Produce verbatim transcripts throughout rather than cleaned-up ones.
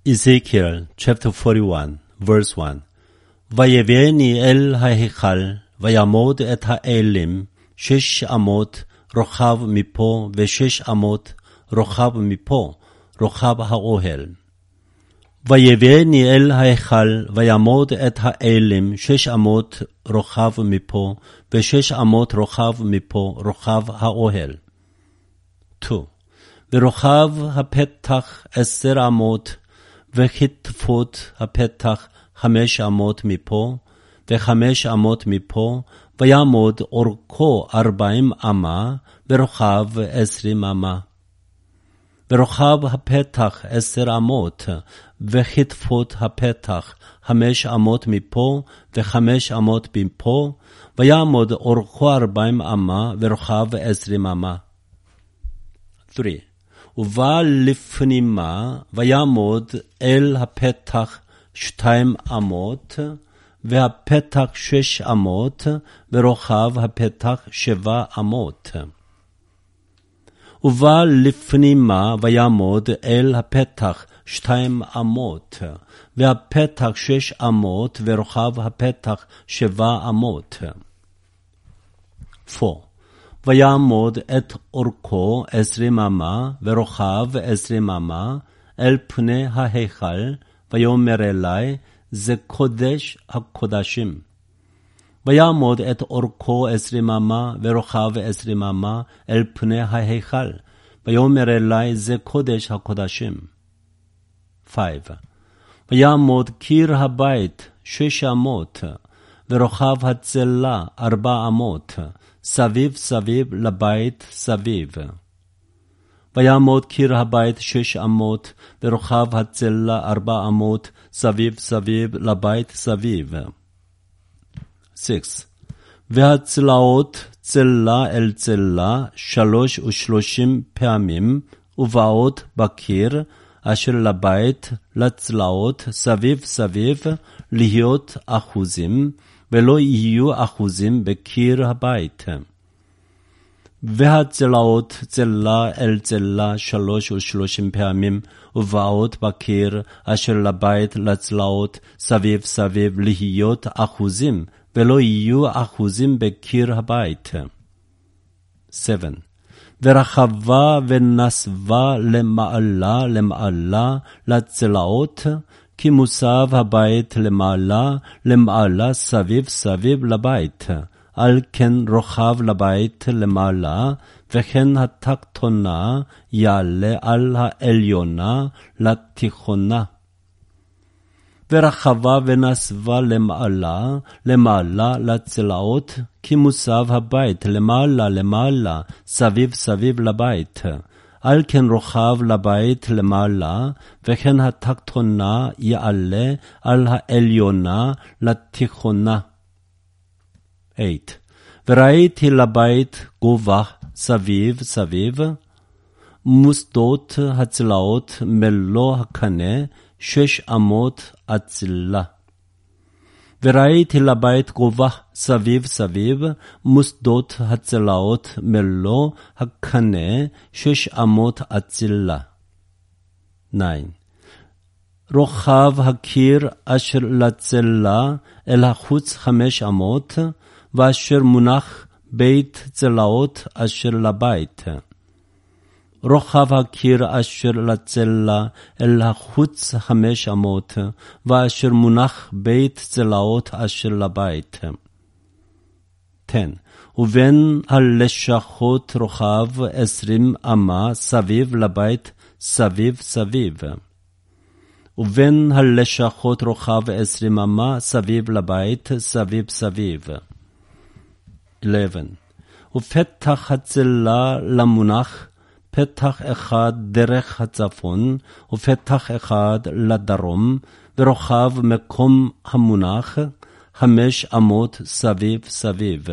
Ezekiel chapter forty-one, verse one. ויבאני אל ההיכל, ויעמוד את האלים, שש אמות רוחב מפה, ושש אמות רוחב מפה, רוחב האוהל. ויבאני אל ההיכל, ויעמוד את האלים, שש אמות רוחב מפה, ושש אמות רוחב מפה, רוחב האוהל. two. ורוחב הפתח עשר אמות, וכתפות הפתח חמש אמות מפה, וחמש אמות מפה, ויעמוד אורכו ארבעים אמה, ורוחב עשרים אמה. ורוחב הפתח עשר אמות, וכתפות הפתח חמש אמות מפה, וחמש אמות מפה, ויעמוד אורכו ארבעים אמה, ורוחב עשרים אמה. three. ובא לפנימה, ויעמוד אל הפתח שתיים אמות, והפתח שש אמות, ורוחב הפתח שבע אמות. ובא לפנימה, ויעמוד אל הפתח שתיים אמות, והפתח שש אמות, ורוחב הפתח שבע אמות. four. ויעמוד את אורכו עשרים אמה, ורוחב עשרים אמה, אל פני ההיכל, ויאמר אלי, זה קודש הקודשים. ויעמוד את אורכו עשרים אמה, ורוחב עשרים אמה, אל פני ההיכל, ויאמר אלי, זה קודש הקודשים. five. ויעמוד קיר הבית שש אמות, ורוחב הצלה ארבע אמות, סביב סביב לבית סביב. ויעמוד קיר הבית שש אמות, ורוחב הצלה ארבע אמות, סביב סביב לבית סביב. six. והצלעות צלה אל צלה שלוש ושלושים פעמים, ובאות בקיר, אשר לבית לצלעות סביב סביב, להיות אחוזים, ולא יהיו אחוזים בקיר הבית. והצלעות צלה אל צלה שלוש ושלושים פעמים, ובאות בקיר, אשר לבית לצלעות סביב סביב, להיות אחוזים, ולא יהיו אחוזים בקיר הבית. seven. ורחבה ונסבה למעלה למעלה לצלעות, כי מוסב הבית למעלה למעלה סביב סביב לבית, על כן רוחב לבית למעלה, וכן התחתונה יעלה על העליונה לתיכונה. ורחבה ונסבה למעלה למעלה לצלעות, כי מוסב הבית למעלה למעלה סביב סביב לבית, על כן רוחב לבית למעלה, וכן התחתונה יעלה על העליונה לתיכונה. eight. וראיתי לבית גובה סביב סביב, מוסדות הצלעות מלוא הקנה, שש אמות הצלה. וראיתי לבית גובה סביב סביב, מוסדות הצלעות מלוא הקנה, שש אמות הצלה. nine. רוחב הקיר אשר לצלה אל החוץ חמש אמות, ואשר מונח בית צלעות אשר לבית. רוחב הקיר אשר לצלה אל החוץ חמש אמות, ואשר מונח בית צלעות אשר לבית. ten. ובין הלשכות רוחב עשרים אמה סביב לבית סביב סביב. ובין הלשכות רוחב עשרים אמה סביב לבית סביב סביב. eleven. ופתח הצלה למונח, פתח אחד דרך הצפון, ופתח אחד לדרום, ורוחב מקום המונח, חמש אמות סביב סביב.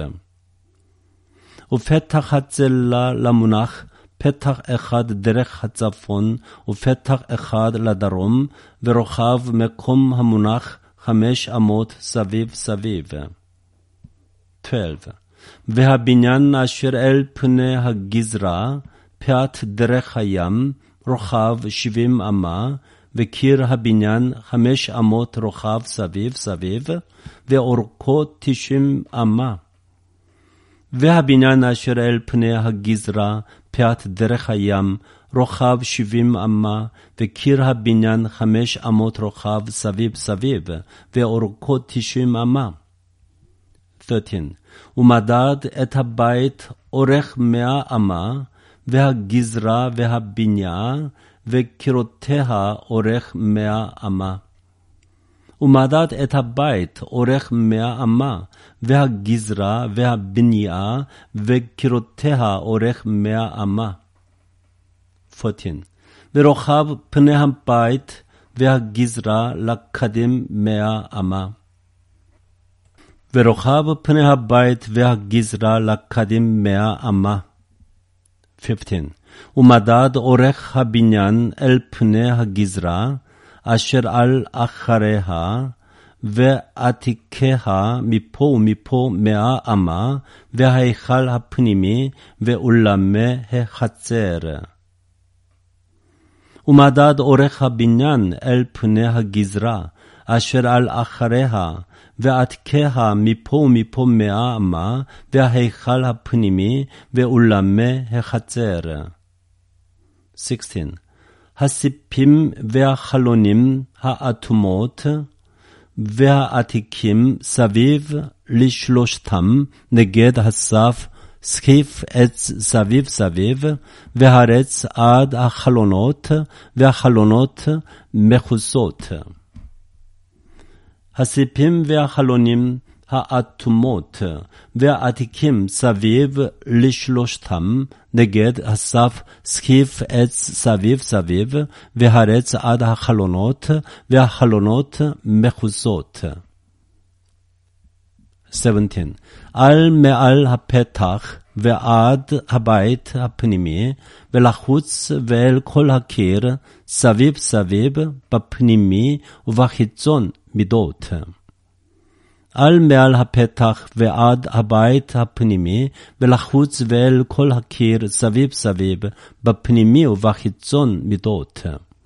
ופתח הצלה למונח, פתח אחד דרך הצפון, ופתח אחד לדרום, ורוחב מקום המונח, חמש אמות סביב סביב. twelve. והבניין אשר אל פני הגזרה, פאת דרך הים, רוחב שבעים אמה, וקיר הבניין חמש אמות רוחב סביב סביב, ואורכו תשעים אמה. והבניין אשר אל פני הגזרה, פאת דרך הים, רוחב שבעים אמה, וקיר הבניין חמש אמות רוחב סביב סביב, ואורכו תשעים אמה. שלוש עשרה. ומדד את הבית אורך מאה אמה, והגזרה והבניין, וקירותיה אורך מאה אמה. ומדד את הבית אורך מאה אמה, והגזרה והבניין, וקירותיה אורך מאה אמה. ארבע עשרה. ורוחב פני הבית והגזרה לקדם מאה אמה. ורוחב פני הבית והגזרה לקדם מאה אמה. חמש עשרה. ומדד אורך הבניין אל פני הגזרה, אשר על אחריה, ועתיקיה מפה ומפה מאה אמה, וההיכל הפנימי, ואולמי החצר. ומדד אורך הבניין אל פני הגזרה, אשר על אחריה, ועתיקיה מפה ומפה מאה אמה, וההיכל הפנימי, ואולמי החצר. שש עשרה. הסיפים והחלונים האטומות והעתיקים סביב לשלושתם נגד הסף, סחיף עץ סביב סביב, והרץ עד החלונות, והחלונות מכוסות. הסיפים והחלונים האטומות והעתיקים סביב לשלושתם נגד הסף, סחיף עץ סביב סביב, והרץ עד החלונות, והחלונות מכוסות. שבע עשרה. על מעל הפתח ועד הבית הפנימי, ולחוץ ואל כל הקיר, סביב סביב, בפנימי ובחיצון מידות. על מעל הפתח ועד הבית הפנימי, ולחוץ ואל כל הקיר, סביב סביב, בפנימי ובחיצון מידות.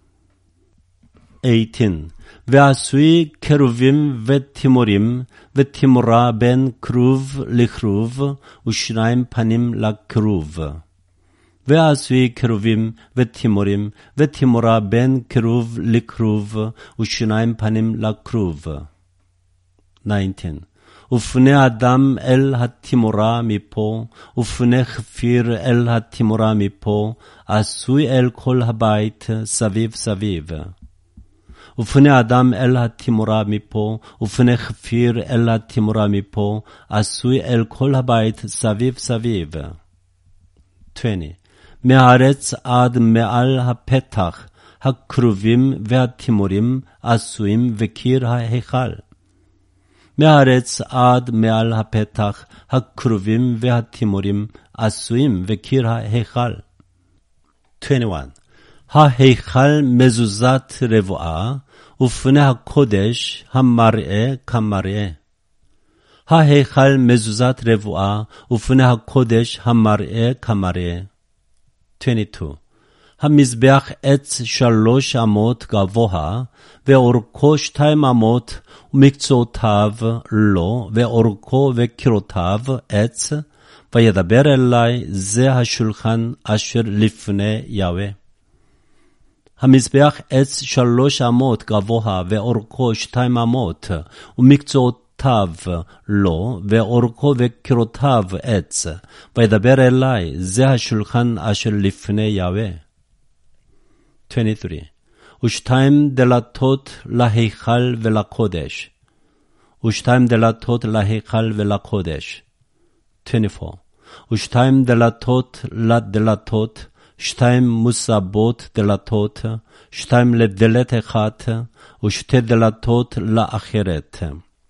שמונה עשרה. ועשוי קרובים ותימורים, ותימורה בין כרוב לכרוב, ושניים פנים לכרוב. ועשוי קרובים ותימורים, ותימורה בין כרוב לכרוב, ושניים פנים לכרוב. תשע עשרה. ופני אדם אל התימורה מפה, ופני חפיר אל התימורה מפה, עשוי אל כל הבית סביב סביב. ופני אדם אל התימורה מפה, ופני חפיר אל התימורה מפה, עשוי אל כל הבית סביב סביב. עשרים. מהארץ עד מעל הפתח, הקרובים והתימורים עשויים וקיר ההיכל. מהארץ עד מעל הפתח, הקרובים והתימורים עשויים וקיר ההיכל. עשרים ואחת. ההיכל מזוזת רבועה, ופני הקודש המראה כמראה. ההיכל מזוזת רבועה, ופני הקודש המראה כמראה. עשרים ושתיים. המזבח עץ שלוש אמות גבוה, ואורכו שתיים אמות, ומקצועותיו לו, ואורכו וקירותיו עץ, וידבר אלי, זה השולחן אשר לפני יהוה. המזבח עץ שלוש אמות גבוה, ואורכו שתיים אמות, ומקצועותיו לו, ואורכו וקירותיו עץ, וידבר אלי, זה השולחן אשר לפני יהוה. עשרים ושלוש. ושתיים דלתות להיכל ולקודש, ושתיים דלתות להיכל ולקודש. עשרים וארבע. ושתיים דלתות לדלתות, שתיים מוסבות דלתות, שתיים לדלת אחת, ושתי דלתות לאחרת.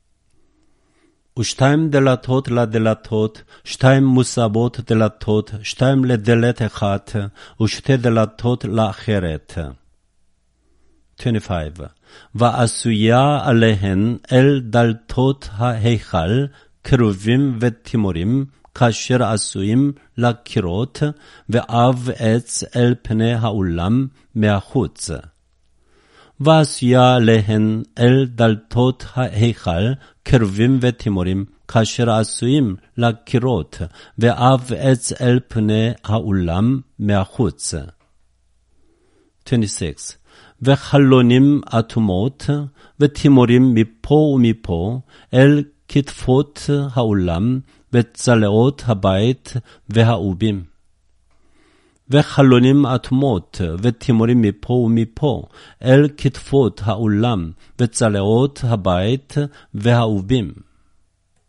ושתיים דלתות לדלתות, שתיים מוסבות דלתות, שתיים לדלת אחת, ושתי דלתות לאחרת. עשרים וחמש. ועשויה עליהן אל דלתות ההיכל, קרובים ותימורים, כאשר עשויים לקירות, ואב עץ אל פני האולם מהחוץ. ועשויה להן אל דלתות ההיכל קרבים ותימורים, כאשר עשויים לקירות, ואף עץ אל פני האולם מהחוץ. עשרים-ושש. וחלונים אטומות, ותימורים מפה ומפה, אל כתפות האולם, וצלעות הבית והאובים. וחלונים אטומות, ותימורים מפה ומפה, אל כתפות האולם, וצלעות הבית והאובים.